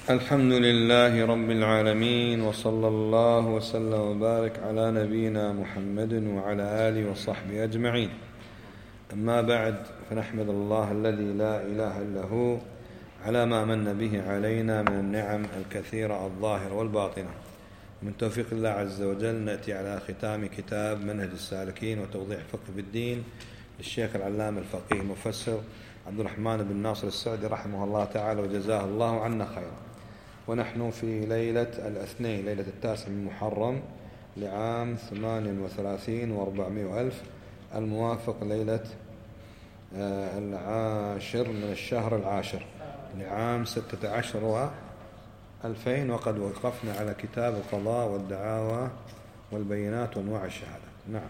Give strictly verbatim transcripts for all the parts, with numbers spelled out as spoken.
الحمد لله رب العالمين، وصلى الله وسلم وبارك على نبينا محمد وعلى آله وصحبه أجمعين. أما بعد، فنحمد الله الذي لا إله إلا هو على ما من به علينا من النعم الكثيرة الظاهرة والباطنة. من توفيق الله عز وجل نأتي على ختام كتاب منهج السالكين وتوضيح الفقه في الدين للشيخ العلامة الفقيه المفسر عبد الرحمن بن ناصر السعدي رحمه الله تعالى وجزاه الله عنا خيرا. ونحن في ليلة الاثنين، ليلة التاسع من محرم لعام ثمان وثلاثين واربعمائة وألف، الموافق ليلة العاشر من الشهر العاشر لعام ستة عشر وألفين. وقد وقفنا على كتاب القضاء والدعاوى والبينات وانواع الشهادة. نعم.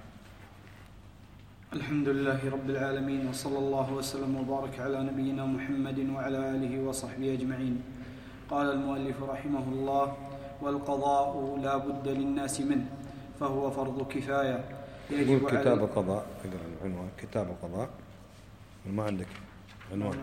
الحمد لله رب العالمين، وصلى الله وسلم وبارك على نبينا محمد وعلى آله وصحبه أجمعين. قال المؤلف رحمه الله: والقضاء لا بد للناس منه، فهو فرض كفاية يجب على كتاب القضاء. العنوان كتاب القضاء، ما عندك عنوان؟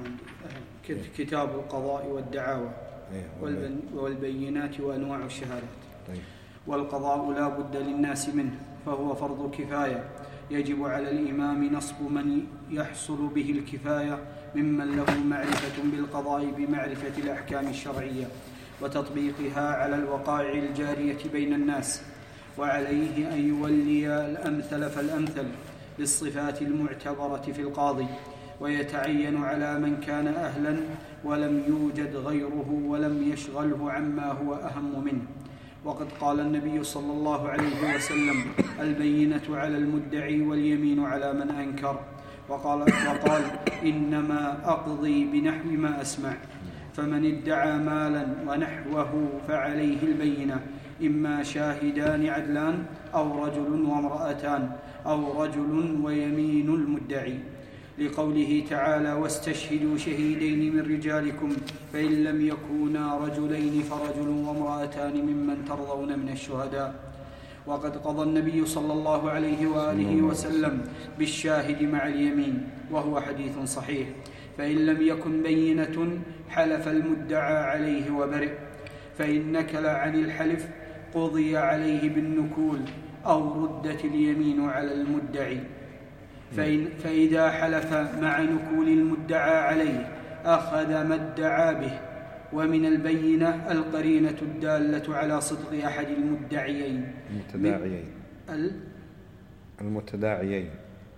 كتاب القضاء والدعاوى أيه والبينات وأنواع الشهادات. طيب. والقضاء لا بد للناس منه، فهو فرض كفاية يجب على الإمام نصب من يحصل به الكفاية ممن له معرفة بالقضاء بمعرفة الأحكام الشرعية وتطبيقها على الوقائع الجارية بين الناس، وعليه أن يولي الأمثل فالأمثل بالصفات المعتبرة في القاضي، ويتعين على من كان أهلا ولم يوجد غيره ولم يشغله عما هو أهم منه. وقد قال النبي صلى الله عليه وسلم: البينة على المدعي واليمين على من أنكر. وقال, وقال إنما أقضي بنحو ما أسمع، فمن ادعى مالا ونحوه فعليه البينة، إما شاهدان عدلان أو رجل وامرأتان أو رجل ويمين المدعي، لقوله تعالى: واستشهدوا شهيدين من رجالكم فإن لم يكونا رجلين فرجل وامرأتان ممن ترضون من الشهداء. وقد قضى النبي صلى الله عليه وآله وسلم بالشاهد مع اليمين، وهو حديث صحيح. فإن لم يكن بينة حلف المدعى عليه وبرئ، فإن نكل عن الحلف قضي عليه بالنكول أو ردت اليمين على المدعي. فإن فإذا حلف مع نكول المدعى عليه أخذ ما ادعى به. ومن البينة القرينة الدالة على صدق أحد المدعيين المتداعيين ال... المتداعيين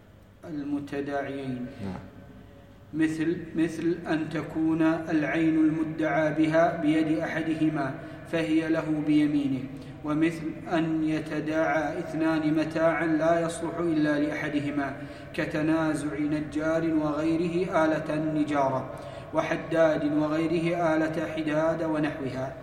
المتداعيين نعم. مثل مثل أن تكون العين المدعى بها بيد أحدهما فهي له بيمينه، ومثل أن يتداعى اثنان متاعا لا يصلح إلا لأحدهما، كتنازع نجار وغيره آلة النجارة، وحداد وغيره آلة حداد ونحوها.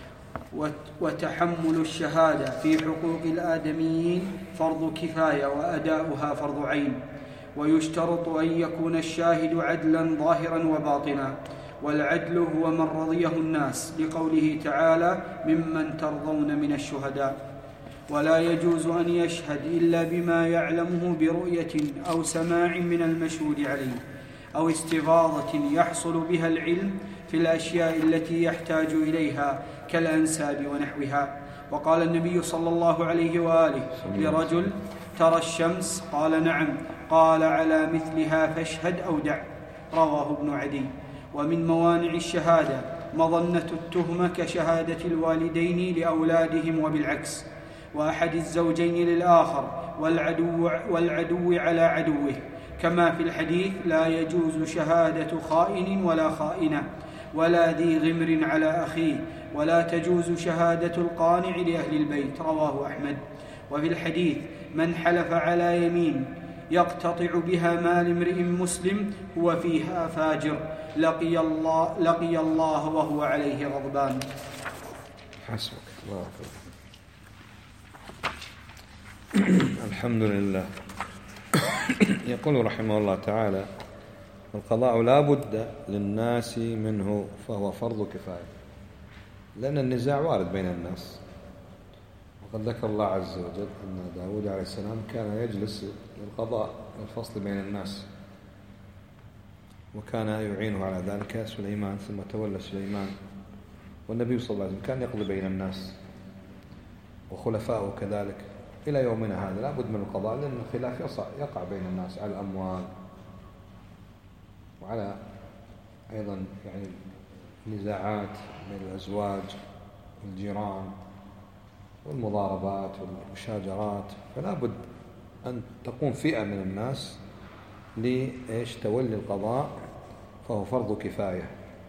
وتحمل الشهادة في حقوق الآدميين فرض كفاية وأداؤها فرض عين. ويشترط أن يكون الشاهد عدلا ظاهرا وباطنا، والعدل هو من رضيه الناس، لقوله تعالى: ممن ترضون من الشهداء. ولا يجوز أن يشهد إلا بما يعلمه برؤية أو سماع من المشهود عليه، أو استفاضة يحصل بها العلم في الأشياء التي يحتاج إليها كالأنساب ونحوها. وقال النبي صلى الله عليه وآله لرجل: ترى الشمس؟ قال: نعم. قال: على مثلها فاشهد أو دع. رواه ابن عدي. ومن موانع الشهادة مظنة التهمة كشهادة الوالدين لأولادهم وبالعكس، وأحد الزوجين للآخر، والعدو, والعدو على عدوه، كما في الحديث: لا يجوز شهادة خائن ولا خائنة ولا ذي غمر على أخيه، ولا تجوز شهادة القانع لأهل البيت. رواه أحمد. وفي الحديث: من حلف على يمين يقتطع بها مال امرئ مسلم هو فيها فاجر لقي الله, لقي الله وهو عليه غضبان. حسبك الله. الحمد لله. يقول رحمه الله تعالى: القضاء لا بد للناس منه، فهو فرض كفاية، لأن النزاع وارد بين الناس. وقد ذكر الله عز وجل أن داود عليه السلام كان يجلس للقضاء والفصل بين الناس، وكان يعينه على ذلك سليمان، ثم تولى سليمان والنبي صلى الله عليه وسلم كان يقضي بين الناس وخلفاؤه كذلك إلى يومنا هذا. لا بد من القضاء، لأن الخلاف يقع بين الناس على الأموال وعلى أيضا يعني نزاعات بين الأزواج والجيران والمضاربات والمشاجرات. فلا بد أن تقوم فئة من الناس لإيش تولي القضاء، فهو فرض كفاية.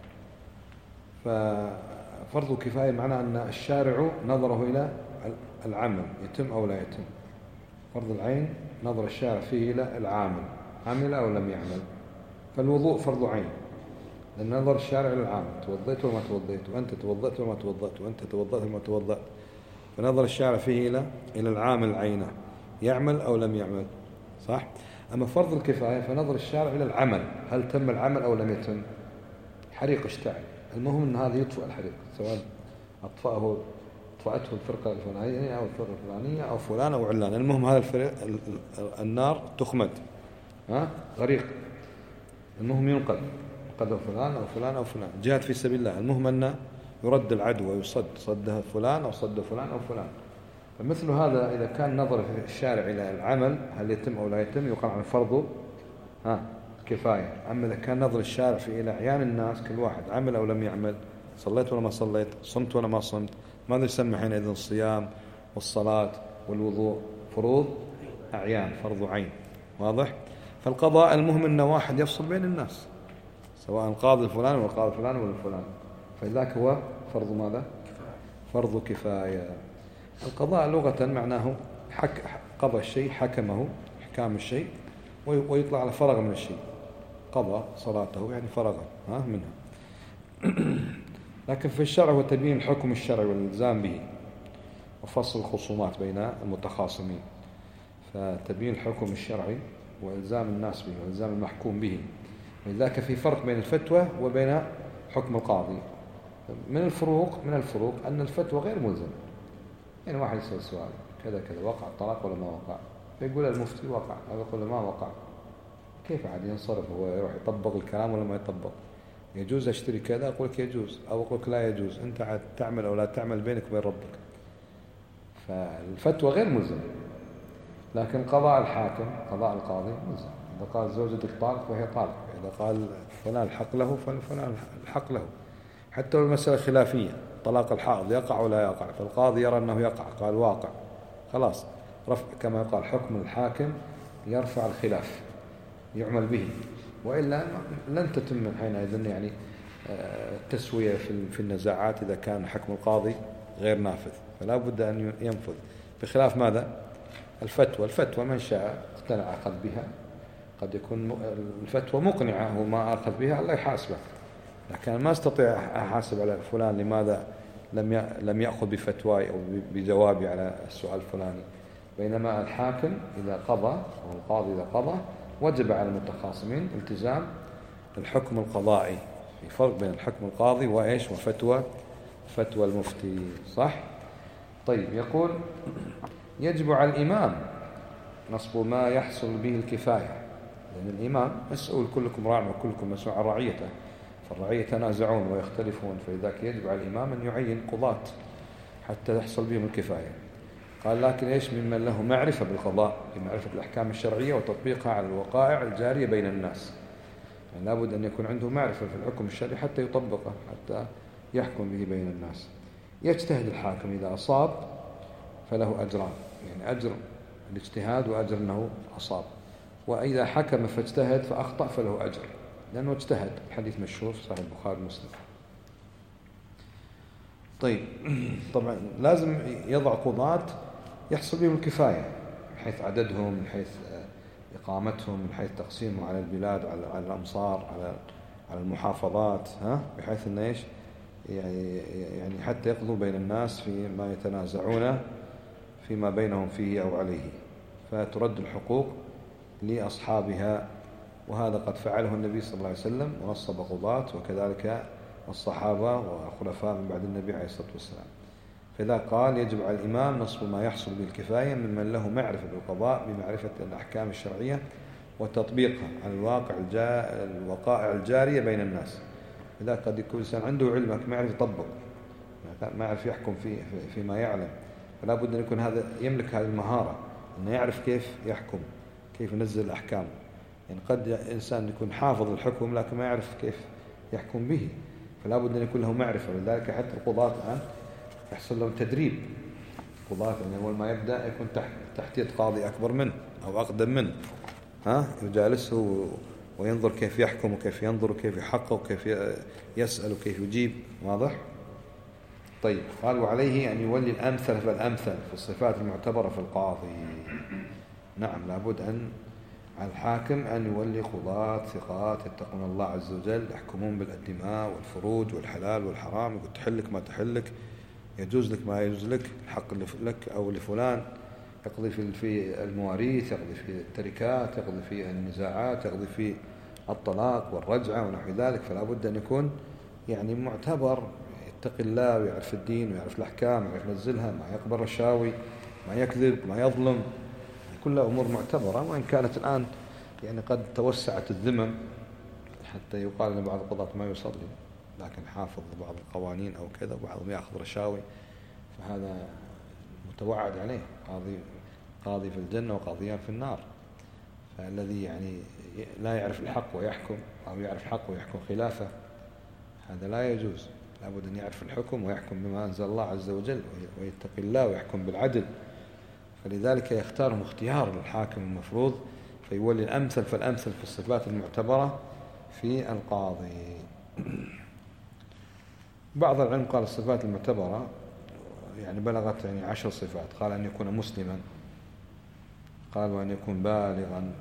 ففرض كفاية معناه أن الشارع نظره إلى العمل يتم أو لا يتم. فرض العين نظر الشارع فيه إلى العامل عمل أو لم يعمل. فالوضوء فرض عين، لأن نظر الشارع إلى العامل توضيت وما توضيت، وأنت توضيت وما توضيت، وأنت توضيت وما توضيت. فنظر الشارع فيه إلى إلى العامل عينه يعمل أو لم يعمل، صح؟ أما فرض الكفاية فنظر الشارع إلى العمل، هل تم العمل أو لم يتم. حريق اشتعل، المهم أن هذا يطفئ الحريق، سواء أطفأه أطفأته الفرقة الفلانية أو الفرقة الفلانية أو فلان أو علان، المهم هذا الفريق النار تخمد، ها غريق، المهم ينقذ، قدر فلان أو فلان أو فلان، جهاد في سبيل الله، المهم أن يرد العدو ويصد، صده فلان أو صد فلان أو فلان. فمثل هذا إذا كان نظر الشارع إلى العمل هل يتم أو لا يتم يقال عن فرضه ها كفاية. أما إذا كان نظر الشارع في إلى أعيان الناس كل واحد عمل أو لم يعمل، صليت ولا ما صليت، صمت ولا ما صمت، ماذا يسمى حينئذ الصيام والصلاة والوضوء؟ فروض أعيان، فرض عين، واضح؟ فالقضاء المهم أن واحد يفصل بين الناس، سواء القاضي الفلاني ولا القاضي الفلاني ولا الفلان، فذاك هو فرض ماذا؟ فرض كفاية. القضاء لغة معناه حك قضى الشيء، حكمه إحكام الشيء، ويطلع على فرغ من الشيء، قضى صلاته يعني فرغ ها منها. لكن في الشرع هو تبيين الحكم الشرعي والالزام به وفصل الخصومات بين المتخاصمين. فتبيين الحكم الشرعي والزام الناس به والزام المحكوم به. لذلك في فرق بين الفتوى وبين حكم القاضي. من الفروق من الفروق أن الفتوى غير ملزم. يعني واحد يسأل سؤال كذا كذا وقع الطلاق ولا ما وقع، فيقول المفتي وقع أو يقول ما وقع، كيف عاد ينصرف هو يروح يطبق الكلام ولا ما يطبق؟ يجوز أشتري كذا أقول لك يجوز، أو أقول لك لا يجوز، أنت عاد تعمل أو لا تعمل بينك وبين ربك. فالفتوى غير ملزم. لكن قضاء الحاكم قضاء القاضي ملزم. إذا قال زوجتك طالق فهي طالق، إذا قال فلان الحق له فلان الحق له. حتى لو المسألة خلافية، طلاق الحائض يقع ولا يقع، فالقاضي يرى أنه يقع، قال واقع، خلاص رفع كما يقال حكم الحاكم يرفع الخلاف يعمل به، وإلا لن تتم حينئذ يعني التسوية في النزاعات إذا كان حكم القاضي غير نافذ، فلا بد أن ينفذ. بخلاف ماذا؟ الفتوى. الفتوى من شاء اقتنع أخذ بها، قد يكون الفتوى مقنعة هو ما أخذ بها الله يحاسبه، لكن ما استطيع أحاسب على فلان لماذا لم لم يأخذ بفتواي أو بجوابي على السؤال الفلاني. بينما الحاكم إذا قضى أو القاضي إذا قضى وجب على المتخاصمين التزام الحكم القضائي. في فرق بين الحكم القاضي وإيش وفتوى فتوى المفتي، صح؟ طيب، يقول يجب على الإمام نصب ما يحصل به الكفاية، لأن الإمام مسؤول، كلكم راع وكلكم مسؤول عن رعيته، فالرعية يتنازعون ويختلفون، فلذلك يجب على الإمام أن يعين قضاة حتى يحصل بهم الكفاية. قال لكن إيش ممن له معرفة بالقضاء، بمعرفة الأحكام الشرعية وتطبيقها على الوقائع الجارية بين الناس. يعني لابد أن يكون عنده معرفة في الحكم الشرعي حتى يطبقه، حتى يحكم به بين الناس. يجتهد الحاكم إذا أصاب فله أجران، يعني أجر الاجتهاد وأجر أنه أصاب، وإذا حكم فاجتهد فأخطأ فله أجر لأنه اجتهد. الحديث مشهور في صحيح البخاري ومسلم. طيب، طبعا لازم يضع قضاة يحصل بهم الكفاية من حيث عددهم، من حيث إقامتهم، من حيث تقسيمهم على البلاد، على الأمصار، على على المحافظات، ها بحيث أن إيش يعني يعني حتى يقضوا بين الناس فيما يتنازعون فيما بينهم فيه أو عليه، فترد الحقوق لأصحابها. وهذا قد فعله النبي صلى الله عليه وسلم ونصب قضاة، وكذلك الصحابة وخلفاء من بعد النبي عليه الصلاة والسلام. فإذا قال يجب على الإمام نصب ما يحصل بالكفاية ممن له معرفة بالقضاء بمعرفة الأحكام الشرعية وتطبيقها على الواقع الوقائع الجارية بين الناس. إذا قد يكون الإنسان عنده علمك معرفة يطبق، ما يعرف يحكم في فيما يعلم، فلا بد أن يكون هذا يملك هذه المهارة، أنه يعرف كيف يحكم، كيف ينزل الأحكام. يعني قد إنسان يكون حافظ الحكم لكن ما يعرف كيف يحكم به، فلا بد أن يكون له معرفة. ولذلك حتى القضاة الآن يحصل لهم تدريب. القضاة يعني أول ما يبدأ يكون تحت تحت قاضي أكبر منه أو أقدم منه، ها يجالسه وينظر كيف يحكم وكيف ينظر وكيف يحقق وكيف يسأل وكيف يجيب. واضح؟ طيب، قال وعليه أن يولي الأمثل فالأمثل في الصفات المعتبرة في القاضي. نعم، لابد أن على الحاكم أن يولي قضاة ثقات يتقون الله عز وجل، يحكمون بالدماء والفروج والحلال والحرام، يقول تحلك ما تحلك، يجوز لك ما يجوز لك، الحق لك أو لفلان، يقضي في المواريث، يقضي في التركات، يقضي في النزاعات، يقضي في الطلاق والرجعة ونحو ذلك. فلا بد أن يكون يعني معتبر، يتقي الله ويعرف الدين ويعرف الأحكام ويعرف ينزلها، ما يقبل رشاوي، ما يكذب، ما يظلم، كلها أمور معتبرة. وإن كانت الآن يعني قد توسعت الذمم حتى يقال أن بعض القضاة ما يصلي لكن حافظ بعض القوانين أو كذا، وبعضهم يأخذ رشاوي، فهذا متوعد عليه، قاضي قاضي في الجنة وقاضيان في النار. فالذي يعني لا يعرف الحق ويحكم أو يعرف الحق ويحكم خلافه هذا لا يجوز. لابد أن يعرف الحكم ويحكم بما أنزل الله عز وجل ويتقي الله ويحكم بالعدل. فلذلك يختارهم اختيار الحاكم المفروض، فيولي الأمثل فالأمثل في الصفات المعتبرة في القاضي. بعض العلم قال الصفات المعتبرة يعني بلغت يعني عشر صفات. قال أن يكون مسلما، قال وأن يكون بالغا،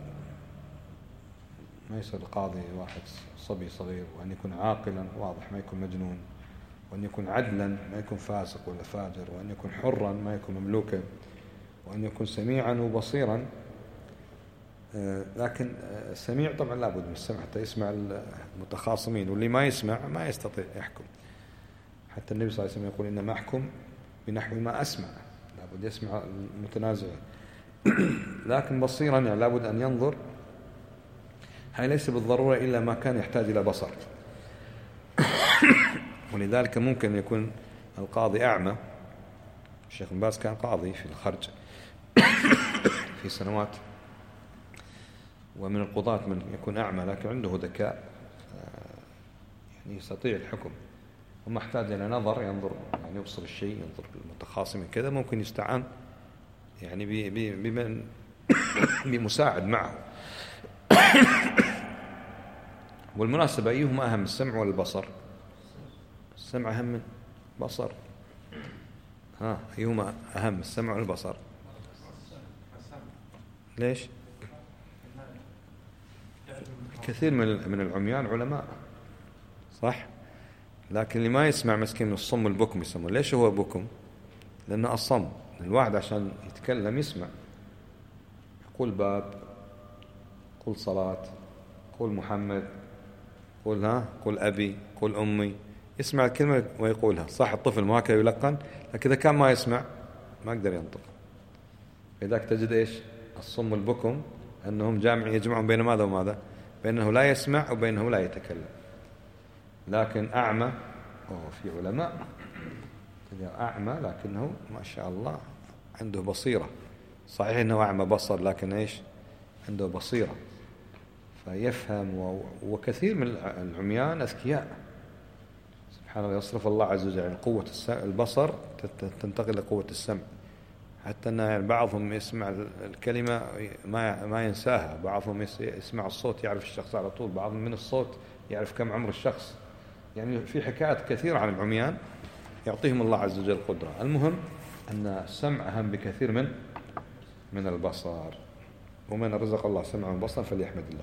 ما يصير القاضي واحد صبي صغير، وأن يكون عاقلا واضح ما يكون مجنون، وأن يكون عدلا ما يكون فاسق ولا فاجر، وأن يكون حرا ما يكون مملوكا، وأن يكون سميعا وبصيرا. لكن السميع طبعا لابد من السمع حتى يسمع المتخاصمين، واللي ما يسمع ما يستطيع يحكم. حتى النبي صلى الله عليه وسلم يقول إنما أحكم بنحو ما أسمع، لابد يسمع المتنازعين. لكن بصيرا يعني لابد أن ينظر، هاي ليس بالضرورة إلا ما كان يحتاج إلى بصر. ولذلك ممكن يكون القاضي أعمى. الشيخ بن باز كان قاضي في الخرج في سنوات، ومن القضاة من يكون أعمى لكن عنده ذكاء يعني يستطيع الحكم، وما احتاج إلى نظر ينظر يعني يبصر الشيء، ينظر بالمتخاصم كذا، ممكن يستعان يعني بمن بمساعد معه. والمناسبة أيهما أهم، السمع ولا البصر؟ السمع أهم من البصر. ها أيهما أهم، السمع ولا البصر؟ ليش؟ كثير من من العميان علماء صح، لكن اللي ما يسمع مسكين الصم البكم يسمون. ليش هو بكم؟ لأنه الصم. الواحد عشان يتكلم يسمع، يقول باب، قل صلاة، قل محمد، قل ها، قل أبي، قل أمي، يسمع الكلمة ويقولها. صح الطفل ما كان يلقن، لكن إذا كان ما يسمع ما يقدر ينطق. لذلك تجد إيش الصم البكم أنهم جامع يجمعون بين ماذا وماذا، بينه لا يسمع وبينه لا يتكلم. لكن أعمى، أوه في علماء أعمى لكنه ما شاء الله عنده بصيرة. صحيح أنه أعمى بصر لكن إيش عنده بصيرة فيفهم. وكثير من العميان أذكياء سبحان الله، يصرف الله عز وجل يعني قوة البصر تنتقل لقوة السمع، حتى أن يعني بعضهم يسمع الكلمة ما ما ينساها، بعضهم يسمع الصوت يعرف الشخص على طول، بعضهم من الصوت يعرف كم عمر الشخص. يعني في حكايات كثيرة عن العميان يعطيهم الله عز وجل قدرة. المهم أن السمع أهم بكثير من من البصر، ومن رزق الله سمعا وبصرا فليحمد الله.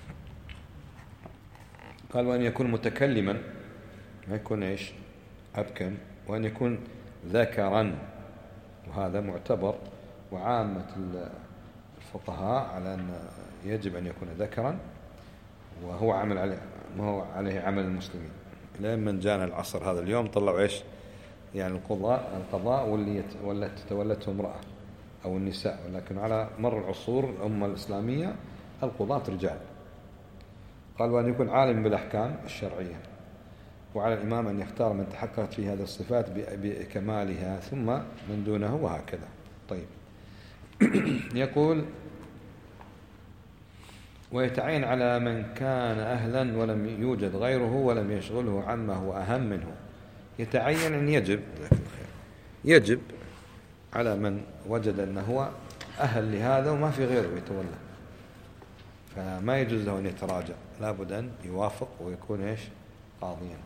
قال وأن يكون متكلما، ما يكون إيش أبكم، وأن يكون ذكرا، وهذا معتبر. وعامة الفقهاء على أن يجب أن يكون ذكرا، وهو عمل عليه ما هو عليه عمل المسلمين. لمن جانا العصر هذا اليوم طلعوا إيش يعني القضاء القضاء واللي والتي تولته امرأة أو النساء، ولكن على مر العصور الأمة الإسلامية القضاة رجال. قال وأن يكون عالم بالأحكام الشرعية، وعلى الإمام أن يختار من تحققت فيه هذه الصفات بكمالها ثم من دونه وهكذا. طيب. يقول ويتعين على من كان أهلا ولم يوجد غيره ولم يشغله عما هو أهم منه. يتعين أن يجب يجب على من وجد أنه هو أهل لهذا وما في غيره يتولى، فما يجوز له أن يتراجع، لابد أن يوافق ويكون إيش قاضيا.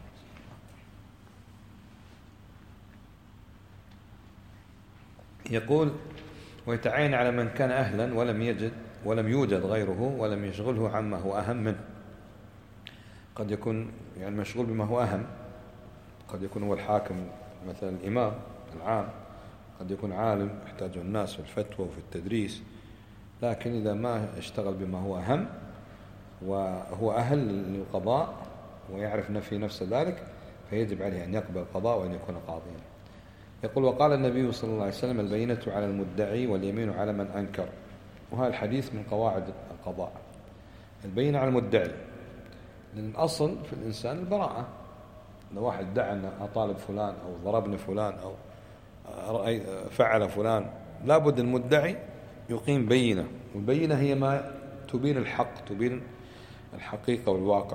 يقول ويتعين على من كان أهلا ولم يجد ولم يوجد غيره ولم يشغله عما هو أهم منه. قد يكون يعني مشغول بما هو أهم، قد يكون هو الحاكم مثلا الإمام العام، قد يكون عالم يحتاجه الناس في الفتوى وفي التدريس، لكن إذا ما اشتغل بما هو أهم وهو أهل للقضاء ويعرف في نفسه ذلك فيجب عليه أن يقبل القضاء وأن يكون قاضيا. يقول وقال النبي صلى الله عليه وسلم البينة على المدعي واليمين على من أنكر. وهذا الحديث من قواعد القضاء، البينة على المدعي، لأن الأصل في الإنسان البراءة. لو واحد ادعى أن أطالب فلان أو ضربني فلان أو فعل فلان، لابد المدعي يقيم بينة، والبينة هي ما تبين الحق، تبين الحقيقة والواقع.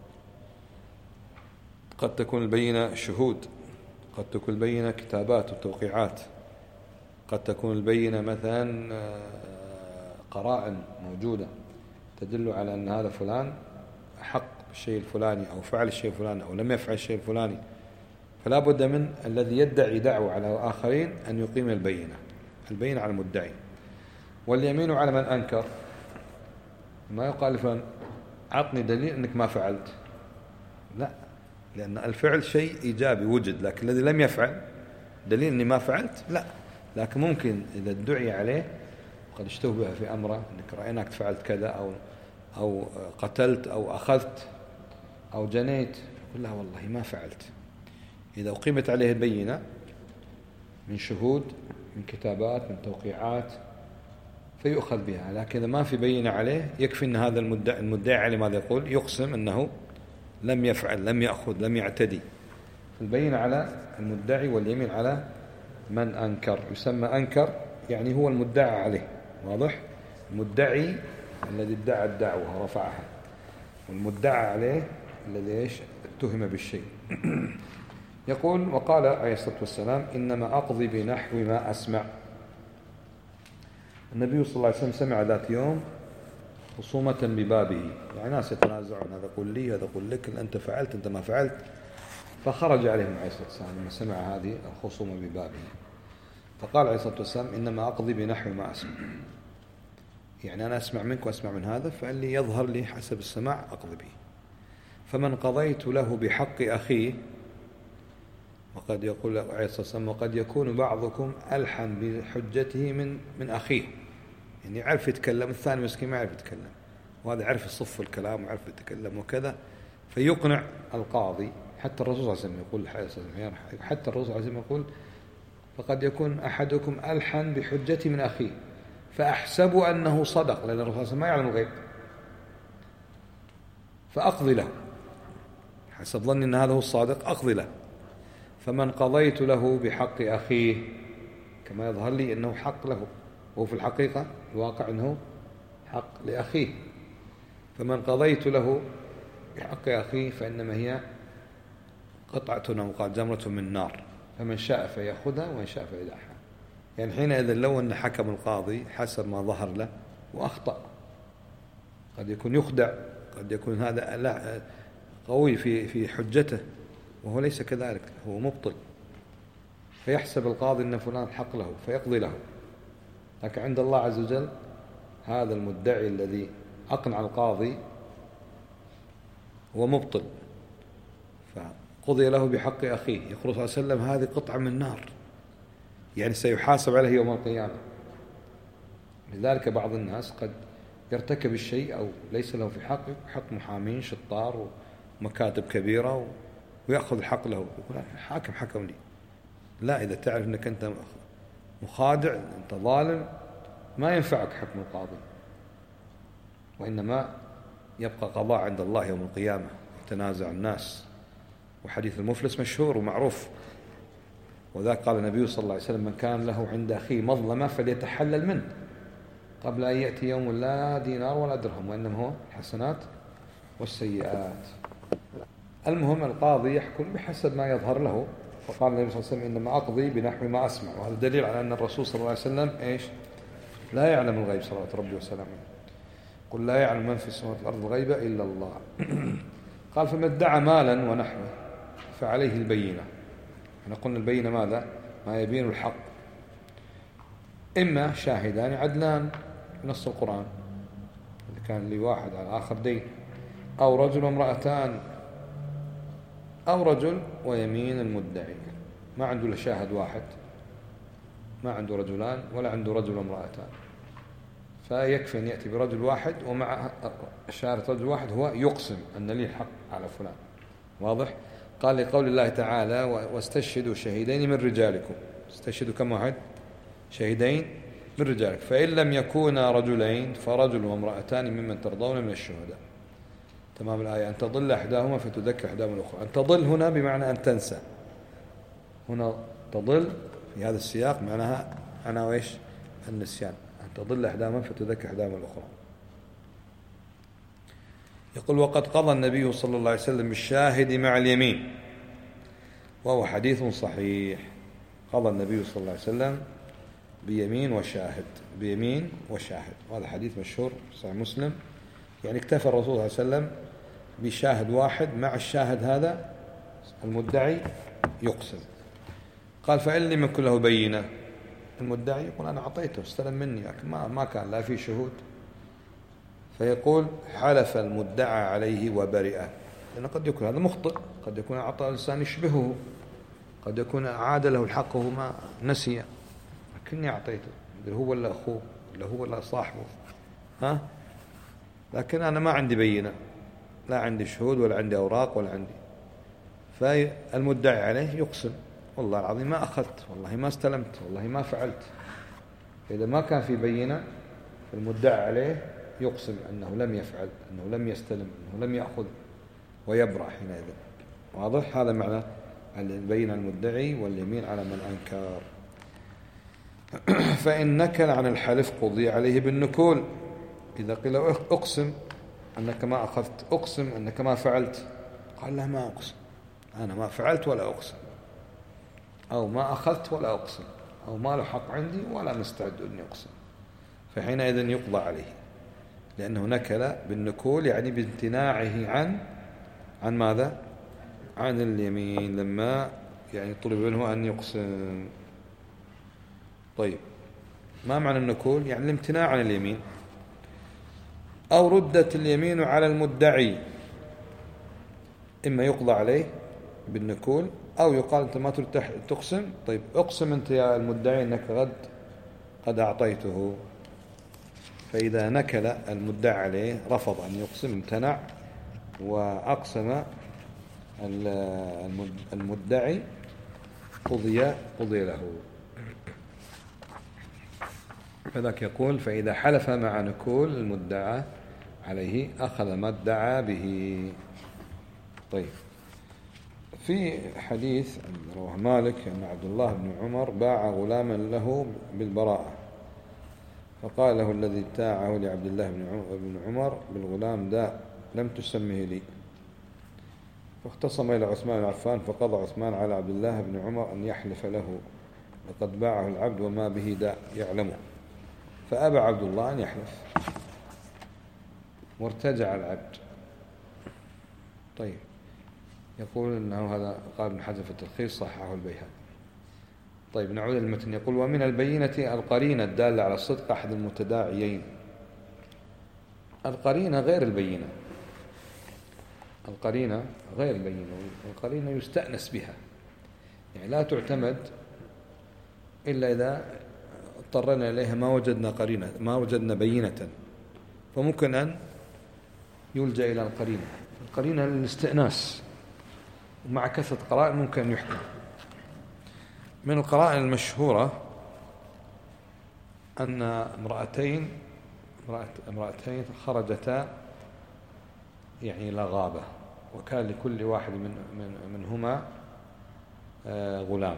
قد تكون البينة شهود، قد تكون البينة كتابات وتوقيعات، قد تكون البينة مثلا قرائن موجودة تدل على أن هذا فلان حق بالشيء الفلاني أو فعل الشيء الفلاني أو لم يفعل الشيء الفلاني. فلا بد من الذي يدعي دعوة على الآخرين أن يقيم البينة، البينة على المدعي. واليمين على من أنكر، ما يقال فلان عطني دليل أنك ما فعلت، لا، لأن الفعل شيء إيجابي وجد، لكن الذي لم يفعل دليل أني ما فعلت لا. لكن ممكن إذا ادعي عليه وقد اشتبه في أمره أنك رأيناك فعلت كذا أو أو قتلت أو أخذت أو جنيت، يقول لا والله ما فعلت. إذا أقيمت عليه البينة من شهود من كتابات من توقيعات فيؤخذ بها. لكن إذا ما في بينة عليه يكفي أن هذا المدعي, المدعي عليه ماذا يقول؟ يقسم أنه لم يفعل لم يأخذ لم يعتدي. البينة على المدعي واليمين على من أنكر. يسمى أنكر يعني هو المدعى عليه، واضح؟ المدعي الذي ادعى الدعوة ورفعها، والمدعى عليه الذي ايش اتهم بالشيء. يقول وقال عليه الصلاة والسلام إنما أقضي بنحو ما أسمع. النبي صلى الله عليه وسلم سمع ذات يوم خصومة ببابه، يعني ناس يتنازعون، هذا يقول لي هذا يقول لك، أنت فعلت أنت ما فعلت، فخرج عليهم عليه الصلاة والسلام لما سمع هذه الخصومة ببابه، فقال عليه الصلاة والسلام إنما أقضي بنحو ما أسمع، يعني أنا أسمع منك وأسمع من هذا، فاللي يظهر لي حسب السماع أقضي به. فمن قضيت له بحق أخيه، وقد يقول عليه الصلاة والسلام وقد يكون بعضكم ألحن بحجته من من أخيه، يعني يعرف يتكلم، الثاني مسكين ما يعرف يتكلم، وهذا يعرف يصف الكلام ويعرف يتكلم وكذا، فيقنع القاضي. حتى الرسول صلى الله عليه وسلم يقول حتى الرسول صلى الله عليه وسلم يقول فقد يكون أحدكم ألحن بحجته من أخيه فأحسب أنه صدق، لأن الرسول صلى الله عليه وسلم ما يعلم الغيب، فأقضي له حسب ظني أن هذا هو الصادق، أقضي له. فمن قضيت له بحق أخيه كما يظهر لي أنه حق له، وهو في الحقيقة الواقع أنه حق لأخيه، فمن قضيت له بحق أخيه فإنما هي قطعة أو قال جمرة من نار، فمن شاء فيأخذها ومن شاء فيدعها. يعني حينئذ لو أن حكم القاضي حسب ما ظهر له وأخطأ، قد يكون يخدع، قد يكون هذا لا قوي في في حجته وهو ليس كذلك، هو مبطل، فيحسب القاضي أن فلان حق له فيقضي له. لكن عند الله عز وجل هذا المدعي الذي أقنع القاضي هو مبطل، فقضي له بحق أخيه. يقول صلى الله عليه وسلم هذه قطعة من نار، يعني سيحاسب عليه يوم القيامة. لذلك بعض الناس قد يرتكب الشيء أو ليس له في حق، يحط محامين شطار ومكاتب كبيرة ويأخذ الحق له، يقول حاكم حكم لي. لا، إذا تعرف أنك أنت مخادع أنت ظالم ما ينفعك حكم القاضي، وإنما يبقى قضاء عند الله يوم القيامة، يتنازع الناس وحديث المفلس مشهور ومعروف، وذاك قال النبي صلى الله عليه وسلم: من كان له عند أخيه مظلمة فليتحلل منه قبل أن يأتي يوم لا دينار ولا درهم، وإنما هو الحسنات والسيئات. المهم القاضي يحكم بحسب ما يظهر له، فقال النبي صلى الله عليه وسلم: إنما أقضي بنحو ما أسمع. وهذا دليل على أن الرسول صلى الله عليه وسلم إيش؟ لا يعلم الغيب صلوات ربي وسلامه. قل لا يعلم من في السماوات والأرض الغيب إلا الله. قال: فمن ادعى مالا ونحوه فعليه البينة. احنا قلنا البينة ماذا؟ ما يبين الحق، إما شاهدان عدلان بنص القرآن اللي كان لي واحد على آخر دين، أو رجل وامرأتان، أو رجل ويمين المدعي. ما عنده إلا شاهد واحد، ما عنده رجلان ولا عنده رجل وامرأتان، فيكفي أن يأتي برجل واحد ومع شهادة رجل واحد هو يقسم أن لي الحق على فلان. واضح؟ قال لقول الله تعالى: واستشهدوا شهيدين من رجالكم. استشهدوا كم واحد؟ شهيدين من رجالك، فإن لم يكونا رجلين فرجل وامرأتان ممن ترضون من الشهداء. تمام الآية. أن تضل إحداهما فتذكر إحداهما الأخرى. أن تضل هنا بمعنى أن تنسى، هنا تضل في هذا السياق معناها أنا وإيش؟ النسيان. أن تضل إحداهما فتذكر إحداهما الأخرى. يقول: وقد قضى النبي صلى الله عليه وسلم بالشاهد مع اليمين، وهو حديث صحيح. قضى النبي صلى الله عليه وسلم بيمين وشاهد، بيمين وشاهد، وهذا حديث مشهور صحيح مسلم. يعني اكتفى الرسول صلى الله عليه وسلم بشاهد واحد، مع الشاهد هذا المدعي يقسم. قال: فإن لم يكن له بينة، المدعي يقول: أنا أعطيته استلم مني، لكن ما ما كان لا في شهود، فيقول: حلف المدعى عليه وبرئ. لأن قد يكون هذا مخطئ، قد يكون أعطى إنسان يشبهه، قد يكون أعاد له الحق وهو ما نسي، لكني أعطيته، هو ولا أخوه ولا هو ولا صاحبه، ها؟ لكن أنا ما عندي بينة، لا عندي شهود ولا عندي أوراق ولا عندي. فالمدعي عليه يقسم: والله العظيم ما أخذت، والله ما استلمت، والله ما فعلت. إذا ما كان في بينة المدعي عليه يقسم أنه لم يفعل، أنه لم يستلم، أنه لم يأخذ، ويبرأ حينئذ. واضح؟ هذا معنى البينة المدعي واليمين على من أنكر. فإن نكل عن الحلف قضي عليه بالنكول. إذا قيل أقسم أنك ما أخذت، أقسم أنك ما فعلت، قال: لا ما أقسم، أنا ما فعلت ولا أقسم، أو ما أخذت ولا أقسم، أو ما له حق عندي ولا مستعد أن أقسم، فحينئذ يقضى عليه، لأنه نكل بالنكول يعني بامتناعه عن عن ماذا؟ عن اليمين، لما يعني طلب منه أن يقسم. طيب، ما معنى النكول؟ يعني الامتناع عن اليمين. أو ردت اليمين على المدعي، إما يقضى عليه بالنكول، أو يقال أنت ما تريد تقسم، طيب أقسم أنت يا المدعي أنك قد قد أعطيته. فإذا نكل المدعي عليه رفض أن يقسم، امتنع وأقسم المدعي، قضي قضي له. فذاك يقول: فإذا حلف مع نكول المدعى عليه أخذ ما ادعى به. طيب، في حديث رواه مالك أن عبد الله بن عمر باع غلاما له بالبراءة، فقال له الذي ابتاعه لعبد الله بن عمر: بالغلام دا لم تسمه لي. فاختصم إلى عثمان بن عفان، فقضى عثمان على عبد الله بن عمر أن يحلف له، لقد باعه العبد وما به داء يعلمه. فأبى عبد الله أن يحلف وارتجع العبد. طيب، يقول أنه هذا قال ابن حجر في التلخيص، صححه البيهقي. طيب، نعود المتن. يقول: ومن البينة القرينة الدالة على الصدق أحد المتداعيين. القرينة غير البينة، القرينة غير البينة، القرينة يستأنس بها، يعني لا تعتمد إلا إذا اضطرنا إليها، ما وجدنا قرينة، ما وجدنا بينة، فممكن أن يلجأ إلى القرينة. القرينة للاستئناس، ومع كثرة قرائن ممكن أن يحكم. من القرائن المشهورة أن امرأتين امرأتين خرجتا يعني إلى غابة، وكان لكل واحد من من منهما غلام.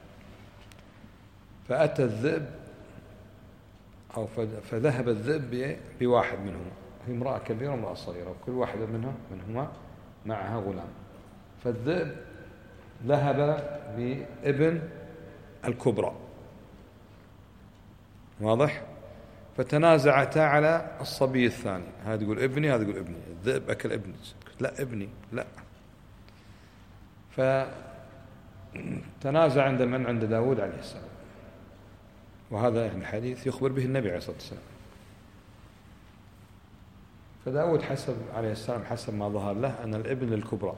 فأتى الذئب أو فذهب الذئب بواحد منهم، هي امرأة كبيرة وامرأة صغيرة، وكل واحد منها منهما معها غلام. فالذئب ذهب بابن الكبرى، واضح؟ فتنازعتا على الصبي الثاني، هذا يقول ابني هذا يقول ابني، الذئب أكل ابني، لا ابني لا. فتنازع عند من؟ عند داود عليه السلام، وهذا الحديث يخبر به النبي عليه الصلاة والسلام. فداود حسب عليه السلام حسب ما ظهر له أن الابن الكبرى،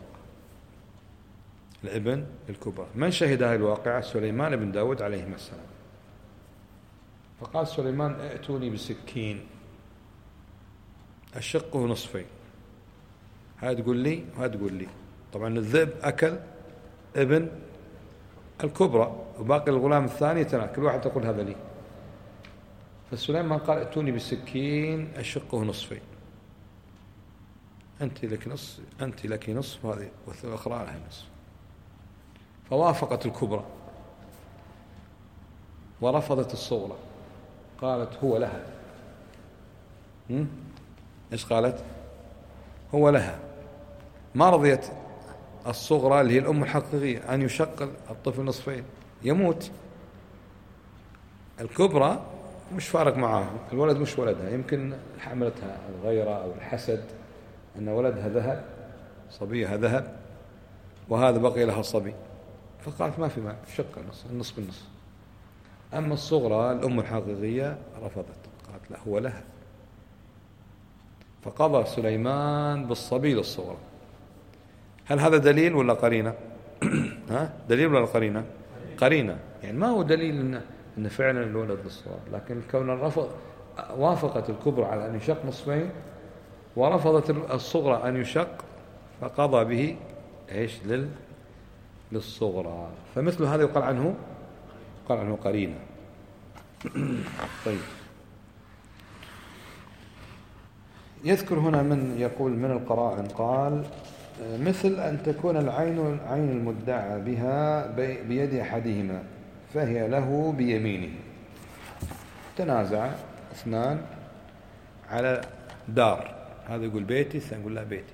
الابن الكبرى. من شهد هذه الواقعة؟ سليمان بن داود عليه السلام. فقال سليمان ائتوني بسكين أشقه نصفين، هذا تقول لي وهذا تقول لي. طبعا الذئب أكل ابن الكبرى وباقي الغلام الثاني تناكل، كل واحد تقول هذا لي. فسليمان قال ائتوني بسكين أشقه نصفين، أنت لك نصف أنت لك نصف هذه والأخرى لها نصف. فوافقت الكبرى ورفضت الصغرى، قالت هو لها. هم؟ إيش قالت؟ هو لها. ما رضيت الصغرى اللي هي الأم الحقيقية أن يشق الطفل نصفين يموت. الكبرى مش فارق معها، الولد مش ولدها، يمكن حملتها الغيرة أو الحسد أن ولدها ذهب، صبيها ذهب، وهذا بقي لها صبي، فقالت ما في ما شق النصف بالنصف. أما الصغرى الأم الحقيقية رفضت، قالت لا هو لها. فقضى سليمان بالصبي للصغرى. هل هذا دليل ولا قرينة؟ ها دليل ولا قرينة؟ قرينة. يعني ما هو دليل إن, إن فعلا الولد للصغرى، لكن كون الرفض وافقت الكبرى على أن يشق نصفين ورفضت الصغرى أن يشق، فقضى به إيش لل للصغرى. فمثل هذا يقال عنه يقال عنه قرينة. طيب، يذكر هنا من يقول من القرائن، قال مثل أن تكون العين عين المدعى بها بيد أحدهما فهي له بيمينه. تنازع اثنان على دار، هذا يقول بيتي، الثاني يقول لا بيتي.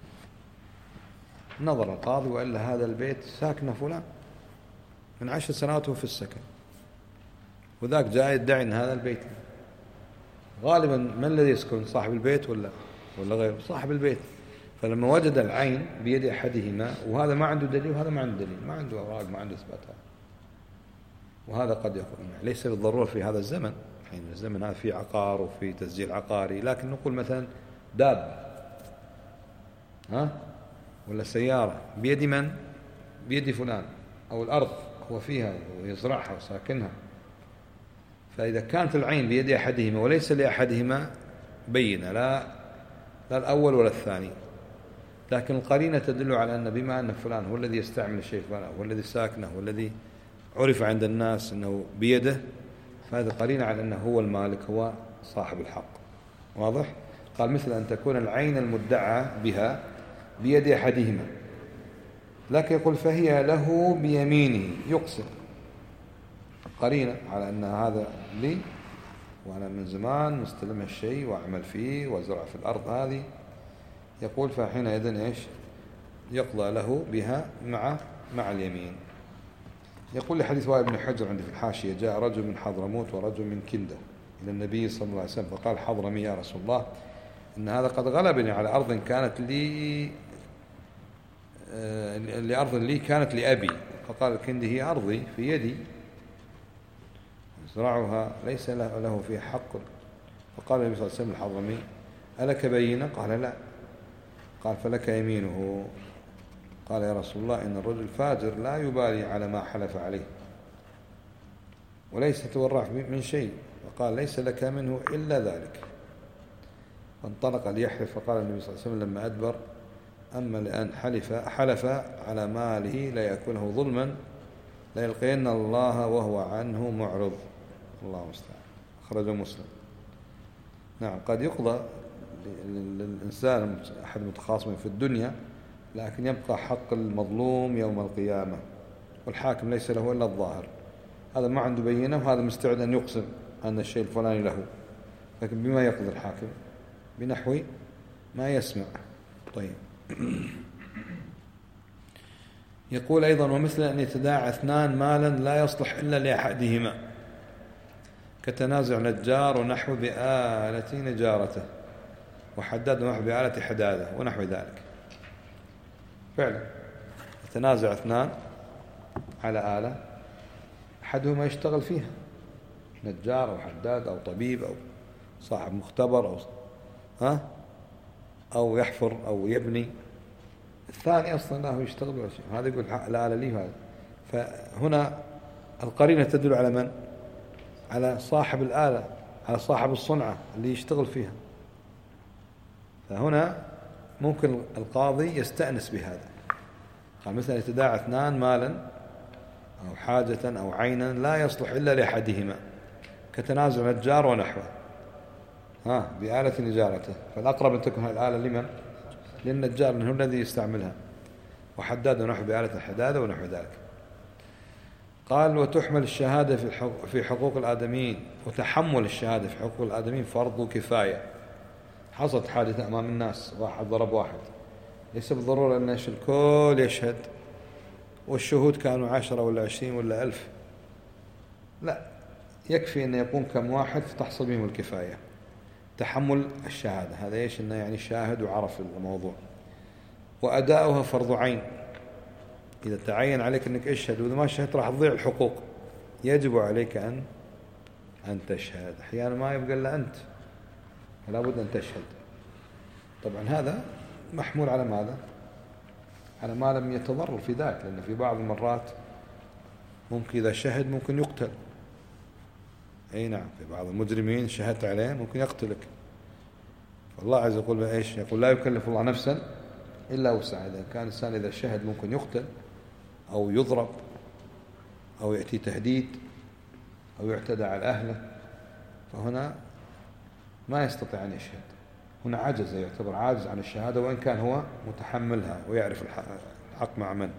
نظر القاضي وقال له هذا البيت ساكنه فلان من عشر سنوات في السكن، وذاك جاء يدعي أن هذا البيت. غالبا من الذي يسكن؟ صاحب البيت ولا ولا غيره؟ صاحب البيت. فلما وجد العين بيد أحدهما وهذا ما عنده دليل وهذا ما عنده دليل، ما عنده أوراق، ما عنده إثباتات، وهذا قد يكون ليس بالضرورة في هذا الزمن، حين الزمن هذا فيه عقار وفي تسجيل عقاري، لكن نقول مثلا دابة ها ولا سيارة بيد من؟ بيد فلان، أو الأرض هو فيها ويزرعها وساكنها. فإذا كانت العين بيد أحدهما وليس لأحدهما بينة، لا لا الأول ولا الثاني، لكن القرينة تدل على أن بما أن فلان هو الذي يستعمل الشيء فلان، هو الذي ساكنه، هو الذي عرف عند الناس أنه بيده، فهذا قرينة على أنه هو المالك، هو صاحب الحق. واضح؟ قال مثل أن تكون العين المدعى بها بيد أحدهما، لكن يقول فهي له بيمينه، يقسم، قرينة على أن هذا لي وأنا من زمان مستلم الشيء وأعمل فيه وأزرع في الأرض هذه. يقول فحينئذ إيش يقضى له بها مع مع اليمين. يقول لحديث وائل بن حجر عندي في الحاشية، جاء رجل من حضرموت ورجل من كندة إلى النبي صلى الله عليه وسلم فقال حضرمي يا رسول الله إن هذا قد غلبني على أرض كانت لي لأرض لي كانت لأبي. فقال الكندي هي أرضي في يدي زرعها ليس له فيه حق. فقال النبي صلى الله عليه وسلم الحضرمي ألك بينة؟ قال لا. قال فلك يمينه. قال يا رسول الله إن الرجل فاجر لا يبالي على ما حلف عليه وليس يتورع من شيء. فقال ليس لك منه إلا ذلك. فانطلق ليحلف. فقال النبي صلى الله عليه وسلم لما أدبر أما لأن حلف حلف على ماله لا يأكله ظلما لا يلقين الله وهو عنه معرض. الله المستعان. أخرجه مسلم. نعم، قد يقضى للإنسان أحد متخاصمين في الدنيا لكن يبقى حق المظلوم يوم القيامة، والحاكم ليس له إلا الظاهر. هذا ما عنده بينة، وهذا مستعد أن يقسم أن الشيء الفلاني له، لكن بما يقضي الحاكم بنحو ما يسمع. طيب. يقول أيضا: ومثل أن يتداعى اثنان مالا لا يصلح إلا لأحدهما، كتنازع نجار ونحو بآلة نجارته، وحداد ونحو بآلة حداده، ونحو ذلك. فعلا يتنازع اثنان على آلة أحدهما يشتغل فيها، نجار أو حداد أو طبيب أو صاحب مختبر أو ها أو يحفر أو يبني، الثاني أصلا لا هو يشتغل ولا شيء، هذا يقول الآلة لي وهذا. فهنا القرينة تدل على من؟ على صاحب الآلة، على صاحب الصنعة اللي يشتغل فيها. فهنا ممكن القاضي يستأنس بهذا، قال مثلا يتداعى اثنان مالا أو حاجة أو عينا لا يصلح إلا لأحدهما، كتنازع نجار ونحوه ها بآلة نجارته، فالأقرب أن تكون الآلة لمن؟ للنجار، لأنه الذي يستعملها، وحداد ونحو بآلة الحدادة ونحو ذلك. قال: وتحمل الشهادة في حقوق الآدميين، وتحمل الشهادة في حقوق الآدميين فرض كفاية. حصلت حادثة أمام الناس، واحد ضرب واحد، ليس بالضرورة أن الكل يشهد والشهود كانوا عشرة ولا عشرين ولا ألف، لا، يكفي أن يكون كم واحد تحصل بهم الكفاية. تحمل الشهادة هذا إيش؟ إنه يعني شاهد وعرف الموضوع. وأداؤها فرض عين، إذا تعين عليك أنك اشهد، وإذا ما شهدت راح تضيع الحقوق، يجب عليك أن أن تشهد. أحيانا ما يبقى إلا أنت، فلا بد أن تشهد. طبعا هذا محمول على ماذا؟ على ما لم يتضرر في ذاك، لأن في بعض المرات ممكن إذا شهد ممكن يقتل. أي نعم، في بعض المجرمين شهدت عليه ممكن يقتلك. فالله عز وجل إيش يقول؟ لا يكلف الله نفسا إلا وسعها. إذا كان الإنسان إذا شهد ممكن يقتل أو يضرب أو يأتي تهديد أو يعتدى على أهله، فهنا ما يستطيع أن يشهد. هنا عجز، يعتبر عاجز عن الشهادة، وإن كان هو متحملها ويعرف الحق مع من.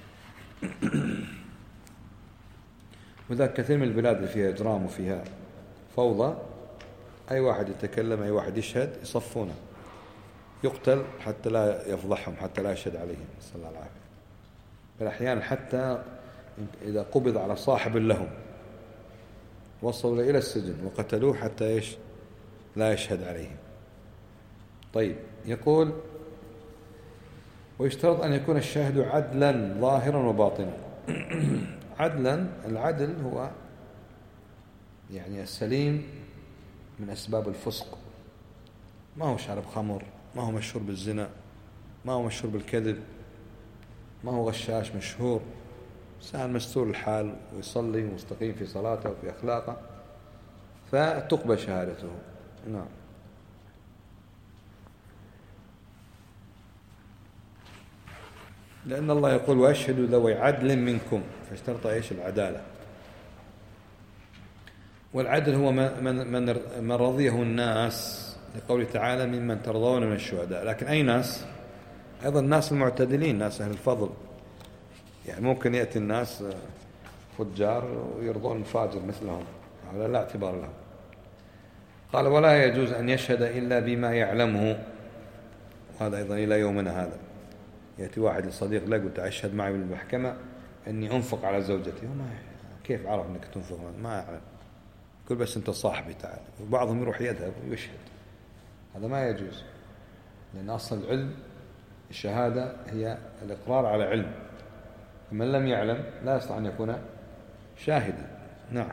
وذلك كثير من البلاد اللي فيها إجرام وفيها فوضى، أي واحد يتكلم، أي واحد يشهد يصفونه، يقتل حتى لا يفضحهم، حتى لا يشهد عليهم، نسأل الله العافية. بل أحيانا حتى إذا قبض على صاحب لهم وصلوا إلى السجن وقتلوه حتى إيش؟ لا يشهد عليهم. طيب، يقول: ويشترط أن يكون الشاهد عدلا ظاهرا وباطنا. عدلا، العدل هو يعني السليم من أسباب الفسق، ما هو شارب خمر، ما هو مشهور بالزنا، ما هو مشهور بالكذب، ما هو غشاش مشهور، إنسان مستور الحال ويصلي ومستقيم في صلاته وفي أخلاقه، فتقبل شهادته. نعم. لأن الله يقول: وأشهدوا ذوي عدل منكم، فاشترط إيش؟ العدالة. والعدل هو من, من, من رضيه الناس، لقوله تعالى: ممن ترضون من الشهداء. لكن أي ناس؟ أيضا الناس المعتدلين، ناس أهل الفضل. يعني ممكن يأتي الناس فجار ويرضون الفاجر مثلهم، هذا لا اعتبار لهم. قال: ولا يجوز أن يشهد إلا بما يعلمه. وهذا أيضا إلى يومنا هذا، يأتي واحد لصديق له قلت: أشهد معي بالمحكمة أني أنفق على زوجتي، وما كيف عرف أنك تنفق؟ ما يعلم. يقول: بس أنت صاحبي تعال. وبعضهم يروح يذهب ويشهد، هذا ما يجوز، لأن أصل العلم الشهادة هي الإقرار على علم، من لم يعلم لا يستطيع أن يكون شاهدا. نعم.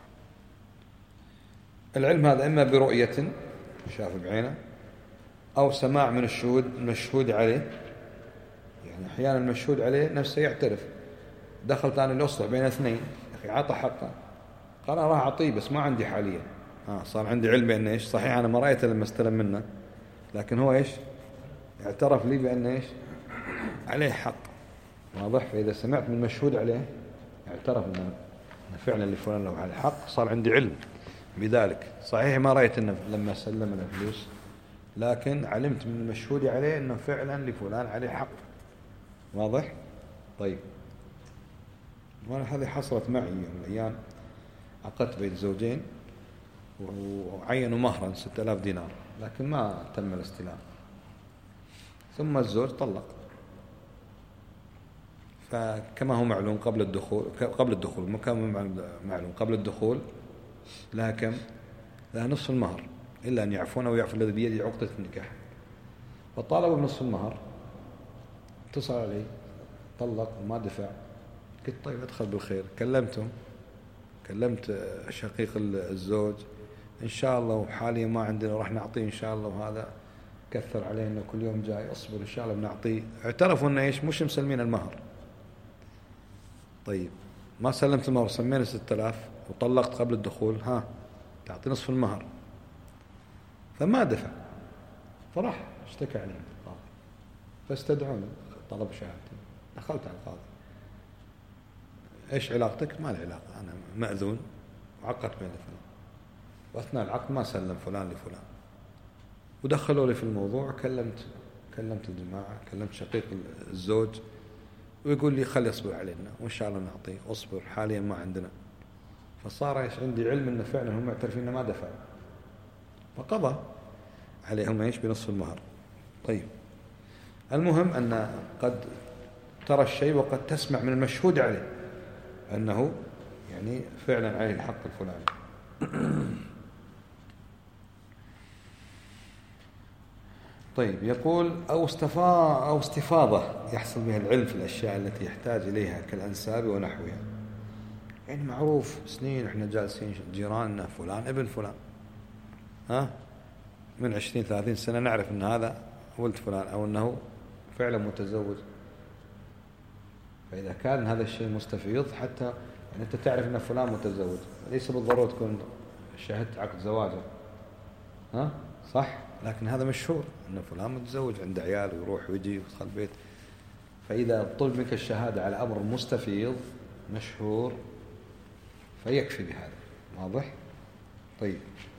العلم هذا إما برؤية شاف بعينه، أو سماع من الشهود المشهود عليه. يعني أحيانا المشهود عليه نفسه يعترف: دخلت أنا الأصلح بين اثنين، أخي عطى حقه، قال: أنا راح أعطيه بس ما عندي حاليا. آه صار عندي علم بأن إيش؟ صحيح أنا ما رأيته لما استلم منه، لكن هو إيش؟ اعترف لي بأن إيش؟ عليه حق. واضح؟ فإذا سمعت من المشهود عليه اعترف أنه فعلا لفلان له على حق، صار عندي علم بذلك. صحيح ما رأيت أنه لما سلم له فلوس، لكن علمت من المشهود عليه أنه فعلا لفلان عليه حق. واضح؟ طيب، وأنا هذه حصلت معي يوم من الأيام، عقدت بين زوجين وعينوا مهرا ستة آلاف دينار، لكن ما تم الاستلام، ثم الزوج طلق. فكما هو معلوم قبل الدخول قبل الدخول كما معلوم قبل الدخول لها كم؟ لها نصف المهر، إلا أن يعفون أو يعفو الذي بيده عقدة النكاح. فطالبوا بنصف المهر، اتصل علي طلق وما دفع. قلت طيب ادخل بالخير. كلمتهم، كلمت شقيق الزوج، إن شاء الله وحاليا ما عندنا راح نعطيه إن شاء الله، وهذا كثر عليه إنه كل يوم جاي، أصبر إن شاء الله بنعطيه. اعترفوا إنه إيش مش مسلمين المهر. طيب ما سلمت المهر، سمينا ستة آلاف وطلقت قبل الدخول، ها تعطي نصف المهر. فما دفع، فراح اشتكى عليه القاضي، فاستدعوني طلب شهادتي. دخلت على القاضي، ايش علاقتك؟ ما لي علاقه، انا ماذون وعقدت بين الاثنين، واثناء العقد ما سلم فلان لفلان. ودخلوا لي في الموضوع. كلمت كلمت الجماعه، كلمت شقيق الزوج، ويقول لي خلي يصبر علينا وان شاء الله نعطيه، اصبر حاليا ما عندنا. فصار ايش عندي علم انه فعلا هم معترفين انه ما دفعوا، فقضى عليهم ايش بنصف المهر. طيب المهم ان قد ترى الشيء وقد تسمع من المشهود عليه انه يعني فعلا عليه الحق الفلاني. طيب يقول أو استفاضة أو استفاضة يحصل بها العلم في الأشياء التي يحتاج إليها كالأنساب ونحوها. يعني معروف سنين إحنا جالسين جيراننا فلان ابن فلان، ها من عشرين ثلاثين سنة نعرف أن هذا ولد فلان أو أنه فعلا متزوج. فإذا كان هذا الشيء مستفيض، حتى يعني أنت تعرف أن فلان متزوج، ليس بالضرورة تكون شاهدت عقد زواجه، ها صح؟ لكن هذا مشهور أن فلان متزوج عنده عيال ويروح ويجي ويدخل البيت. فإذا طلب منك الشهادة على أمر مستفيض مشهور فيكفي بهذا. واضح؟ طيب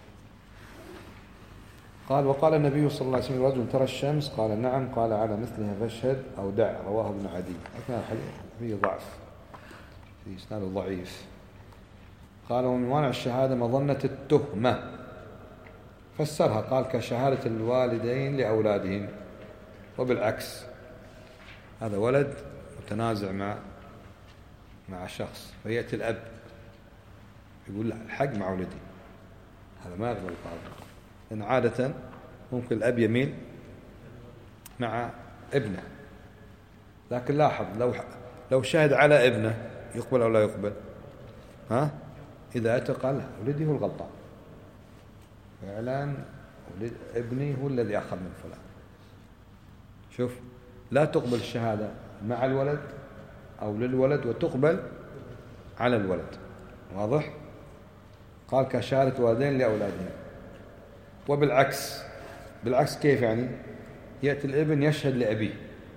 قال وقال النبي صلى الله عليه وسلم رجل ترى الشمس؟ قال نعم. قال على مثلها فاشهد أو دع. رواه ابن عدي. لكن الحديث فيه ضعف، في إسناده ضعيف. قال ومن موانع الشهادة مظنة التهمة، فسرها قال كشهادة الوالدين لأولادهم، وبالعكس هذا ولد متنازع مع مع شخص، فيأتي الأب يقول له الحق مع ولدي، هذا ما يقبل القاضي، لأن عادة ممكن الأب يميل مع ابنه. لكن لاحظ لو لو شهد على ابنه يقبل أو لا يقبل؟ ها إذا أتى قال ولدي هو الغلطان، فعلا ابني هو الذي أخذ من فلان. شوف، لا تقبل الشهادة مع الولد أو للولد، وتقبل على الولد. واضح؟ قال كشهادة والدين لأولادهم. وبالعكس، بالعكس كيف يعني؟ يأتي الابن يشهد لأبيه،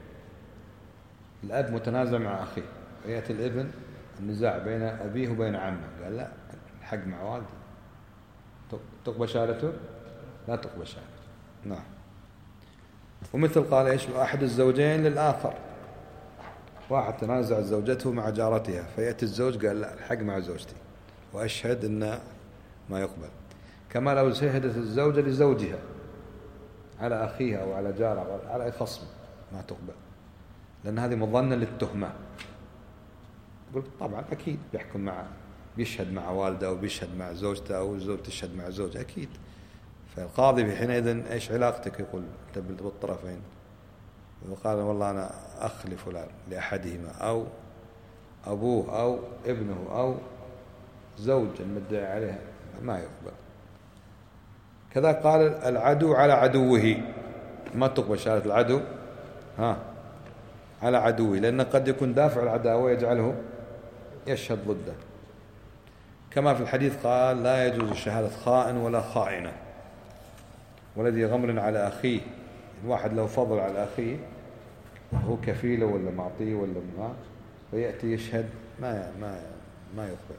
الأب متنازع مع أخيه، فيأتي الابن النزاع بين أبيه وبين عمه، قال لا الحق مع والدي، تقبل شهادته؟ لا تقبل شهادته. نعم. ومثل قال إيش أحد الزوجين للآخر، واحد تنازع زوجته مع جارتها، فيأتي الزوج قال لا الحق مع زوجتي وأشهد أن ما يقبل. كما لو شهدت الزوجة لزوجها على أخيها أو على جارها أو على أي خصم ما تقبل، لأن هذه مظنة للتهمة. يقول طبعا أكيد بيحكم مع بيشهد مع والده أو بيشهد مع زوجته أو زوج تشهد مع زوجها أكيد. فالقاضي بحينئذ إيش علاقتك؟ يقول بالطرفين. وقال والله أنا أخ لفلان لأحدهما، أو أبوه أو ابنه أو زوج المدعي عليها، ما يقبل. كذا قال العدو على عدوه، ما تقبل شهادة العدو ها على عدوه، لأن قد يكون دافع العداوة يجعله يشهد ضده. كما في الحديث قال لا يجوز شهادة خائن ولا خائنة، والذي غمر على أخيه، الواحد له فضل على أخيه هو كفيله ولا معطيه ولا ما، فيأتي يشهد ما ما ما يقبل،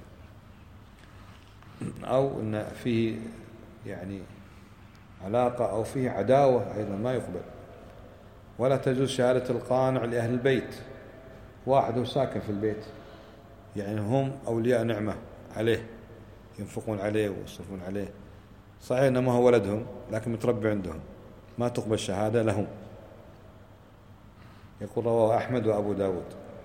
أو أن فيه يعني علاقة أو فيه عداوة أيضا ما يقبل. ولا تجوز شهادة القانع لأهل البيت. واحد هو ساكن في البيت، يعني هم أولياء نعمة عليه، ينفقون عليه ويصرفون عليه، صحيح أنه ما هو ولدهم لكن متربي عندهم، ما تقبل شهادة لهم. يقول رواه أحمد وأبو داود.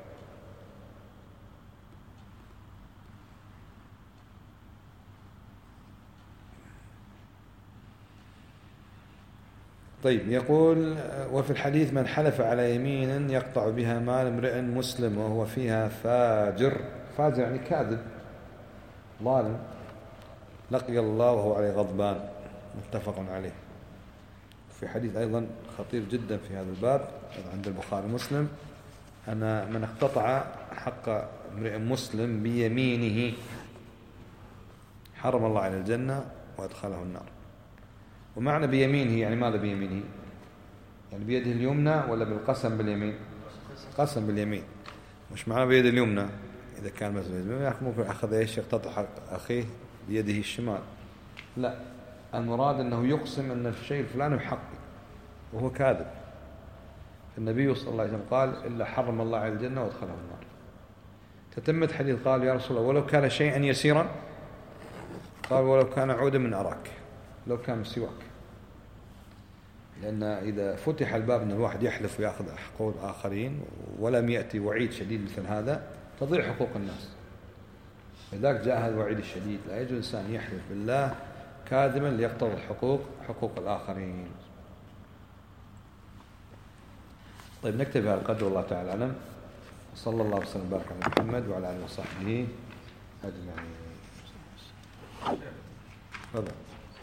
طيب، يقول وفي الحديث من حلف على يمين يقطع بها مال امرئ مسلم وهو فيها فاجر، فاجر يعني كاذب ظالم، لقي الله وهو عليه غضبان، متفق عليه. في حديث أيضا خطير جدا في هذا الباب عند البخاري ومسلم، أن من اقتطع حق امرئ مسلم بيمينه حرم الله على الجنة وأدخله النار. ومعنى بيمينه يعني ماذا بيمينه؟ يعني بيده اليمنى ولا بالقسم باليمين؟ قسم باليمين. مش معنى بيده اليمنى إذا كان مثلا ممكن أخذ إيش يقتطع حق أخيه بيده الشمال، لا، المراد أنه يقسم أن الشيء الفلاني حقي وهو كاذب. النبي صلى الله عليه وسلم قال إلا حرم الله على الجنة وادخله النار. تتمت حديث قال يا رسول الله ولو كان شيئا يسيرا، قال ولو كان عودا من أراك، لو كان سواك. لأن إذا فتح الباب أن الواحد يحلف ويأخذ حقوق الآخرين ولم يأتي وعيد شديد مثل هذا تضيع حقوق الناس. لذلك جاء هذا الوعيد الشديد، لا يجوز الإنسان يحلف بالله كاذبا ليقتضي الحقوق حقوق الآخرين. طيب، نكتفي بهذا القدر والله تعالى أعلم. صلى الله وسلم وبارك على محمد وعلى آله وصحبه أجمعين. تفضل.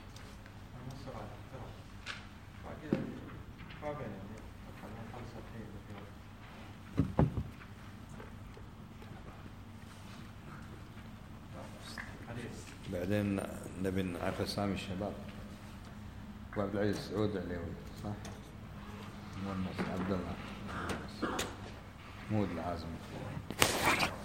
بعدين نبي نعرف اسامي الشباب. وعبد العزيز سعود العليوي صح؟ مؤنث عبد الله مود العازمي.